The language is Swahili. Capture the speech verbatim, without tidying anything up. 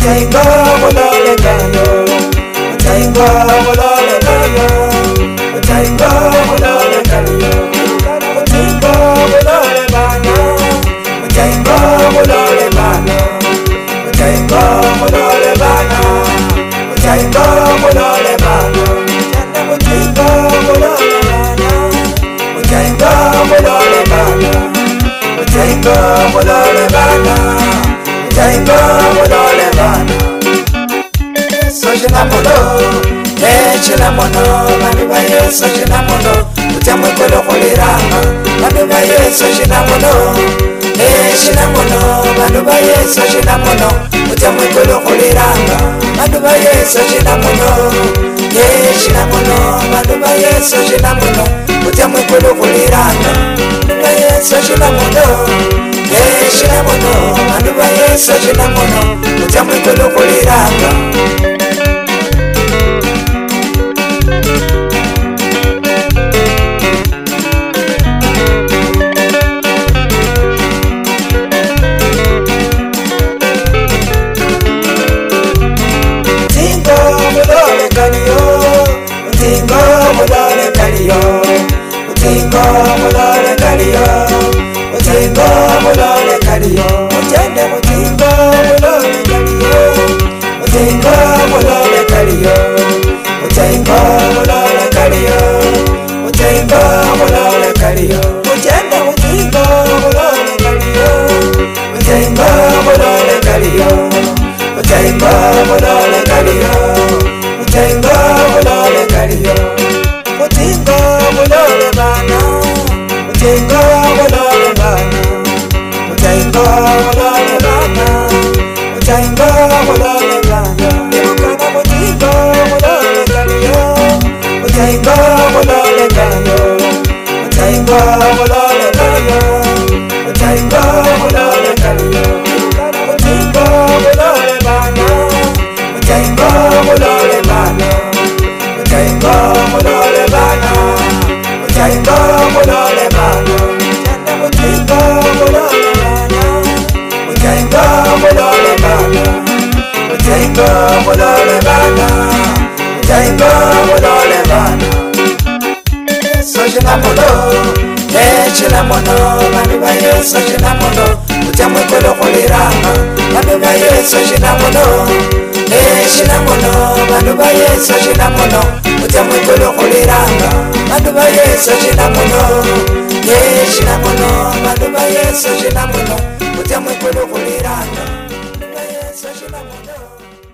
Mutainga mulole kayo, mutainga mulole kayo, mutainga mulole kayo, mutainga mulole bana, mutainga mulole bana, mutainga mulole bana, mutainga mulole bana, mutainga mulole bana, mutainga mulole bana, mutainga mulole bana, mutainga mulole bana. Sojina mono, eh china mono, mami baye sojina mono, utamwe kolo kuliranga, mami baye sojina mono, eh china mono, mami baye sojina mono, utamwe kolo kuliranga, mami baye sojina mono, eh china mono, mami baye sojina mono, utamwe kolo kuliranga, mami baye sojina mono, eh china mono, mami baye sojina mono, utamwe kolo kuliranga. Mutingo mulole kaliyo, mutingo mulole kaliyo, mutingo mulole kaliyo, mutende mutingo mulole kaliyo, mutingo mulole kaliyo, mutingo mulole kaliyo, mutingo mulole kaliyo, mutende mutingo mulole kaliyo, mutingo mulole kaliyo, mutingo mulole kaliyo, mutingo mulole kaliyo, mutingo mulole bana, mutingo mulole bana, mutingo mulole bana, mutingo mulole bana, nimukana mutingo mulole kaliyo, mutingo mulole kaliyo, mutingo mulole kaliyo, mutingo mulole kaliyo, mutingo mulole bana, mutingo mulole bana, mutingo mulole bana, mutingo mulole bana, mutingo mulole bana, mutingo mulole bana, mutingo mulole bana, mutingo mulole bana. Sojina mono, eh china mono, mami baye sojina mono, utamwe kolo kuliranga, mami baye sojina mono, eh china mono, mami baye sojina mono, utamwe kolo kuliranga, mami baye sojina mono, eh china mono, mami baye sojina mono, utamwe kolo kuliranga, mami baye sojina mono.